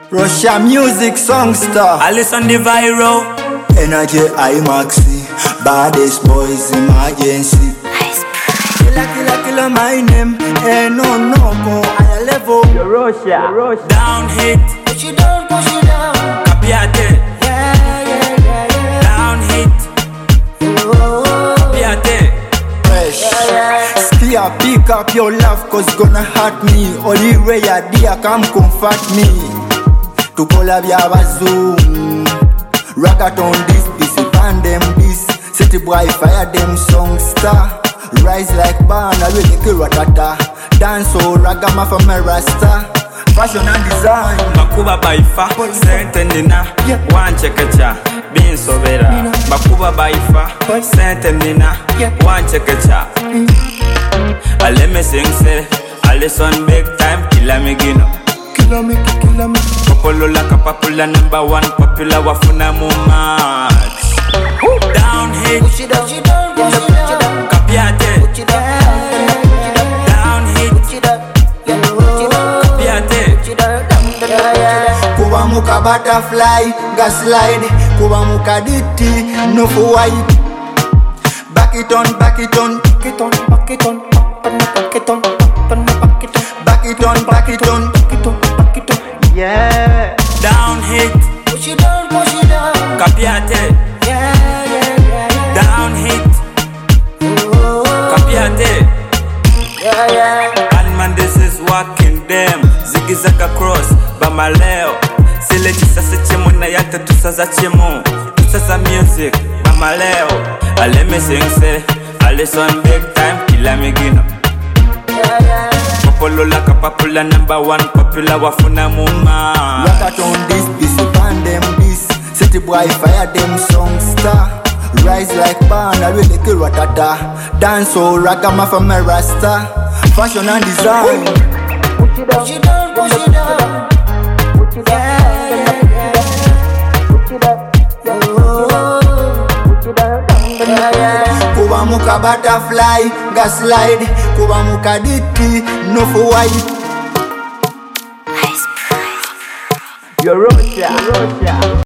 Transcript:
Russia music songster. I listen the viral. Energy I Maxi. Baddest boys emergency. Killer my name. No go higher level. Russia. Down hit. Push it down. Capiate. Down hit. Capiate. Fresh. Steer, pick up your love, cause gonna hurt me. Only way ya dear come comfort me. To collab ya bazoom. Ragaton this, busy pan them this. City boy fire them songster. Rise like banner, really kill ratata. Dance so ragama from a rasta. Fashion and design. Makuba baifa. Sentendina. One chekecha. Bin sobera. Makuba baifa. Sentendina. One chekecha. Ale me sing say. Ale son big time. Killa me gino. Kill me. Popolo la kapapula number one. Popular wafuna mu match. Down hit. Push it down. Capiate. Down hit. Capiate. Kuba muka butterfly, ga slide. Kuba muka diti, no for white. Back it on. Back it on. Yeah. Down hit. Push it down. Capiate. Down hit. Capiate. And man, this is walking them. Ziggy zaka cross, bamaleo. Sile chisasa chemo na yata tusaza chemo. Tusaza music, bamaleo. Ale me sing say, ale son big time, kila me gino. Popolo la kapapula number one, popular wafuna muma. Ragaton this, busy pan them this. City boy fire them songster. Rise like banner, really kill ratata. Dance so ragama from a rasta. Fashion and design. Push it down. Kuba muka butterfly, ga slide. Kuba muka diti, no for white. Russia.